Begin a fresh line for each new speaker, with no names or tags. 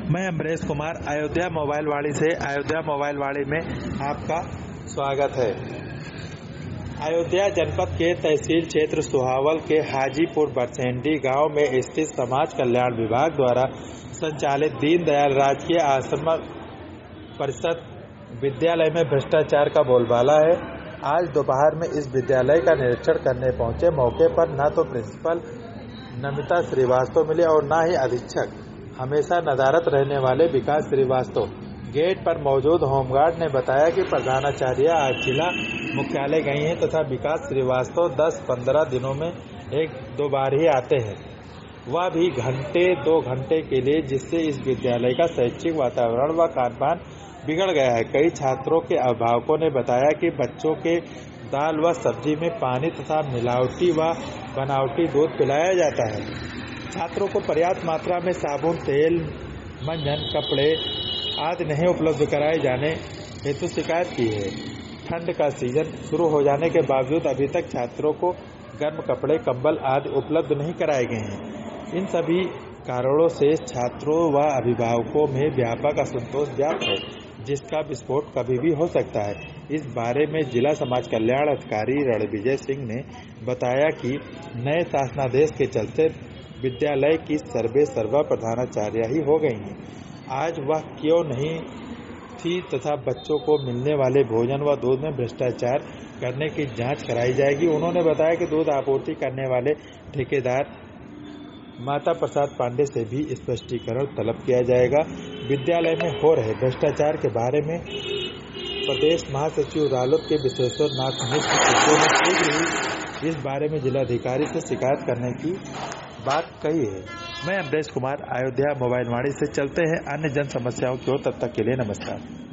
मैं अमरेश कुमार अयोध्या मोबाइल वाड़ी से अयोध्या मोबाइल वाड़ी में आपका स्वागत है। अयोध्या जनपद के तहसील क्षेत्र सुहावल के हाजीपुर बरसेंडी गांव में स्थित समाज कल्याण विभाग द्वारा संचालित दीनदयाल राजकीय आश्रम परिषद विद्यालय में भ्रष्टाचार का बोलबाला है। आज दोपहर में इस विद्यालय का निरीक्षण करने पहुंचे मौके पर न तो प्रिंसिपल नमिता श्रीवास्तव मिले और न ही अधीक्षक हमेशा नदारत रहने वाले विकास श्रीवास्तव। गेट पर मौजूद होमगार्ड ने बताया कि प्रधानाचार्य आज जिला मुख्यालय गई हैं तथा विकास श्रीवास्तव 10-15 दिनों में 1-2 बार ही आते हैं, वह भी घंटे-2 घंटे के लिए, जिससे इस विद्यालय का शैक्षिक वातावरण व खान-पान बिगड़ गया है। कई छात्रों के अभिभावकों ने बताया कि बच्चों के दाल व सब्जी में पानी तथा मिलावटी व बनावटी दूध पिलाया जाता है। छात्रों को पर्याप्त मात्रा में साबुन, तेल, मंजन, कपड़े आदि नहीं उपलब्ध कराए जाने हेतु शिकायत की है। ठंड का सीजन शुरू हो जाने के बावजूद अभी तक छात्रों को गर्म कपड़े, कंबल आदि उपलब्ध नहीं कराए गए हैं। इन सभी कारणों से छात्रों व अभिभावकों में व्यापक असंतोष व्याप्त है, जिसका विस्फोट कभी भी हो सकता है। इस बारे में जिला समाज कल्याण अधिकारी रणविजय सिंह ने बताया कि नए शासनादेश के चलते विद्यालय की सर्वा प्रधानाचार्य ही हो गई हैं। आज वह क्यों नहीं थी तथा बच्चों को मिलने वाले भोजन व दूध में भ्रष्टाचार करने की जांच कराई जाएगी। उन्होंने बताया कि दूध आपूर्ति करने वाले ठेकेदार माता प्रसाद पांडे से भी स्पष्टीकरण तलब किया जाएगा। विद्यालय में हो रहे भ्रष्टाचार के बारे में प्रदेश महासचिव रालोद के विश्वेश्वर नाथ मिश्र ने शीघ्र ही इस बारे में जिलाधिकारी से शिकायत करने की बात कही है। मैं अमरेश कुमार अयोध्या मोबाइल वाड़ी से चलते हैं अन्य जन समस्याओं की ओर। तब तक के लिए नमस्कार।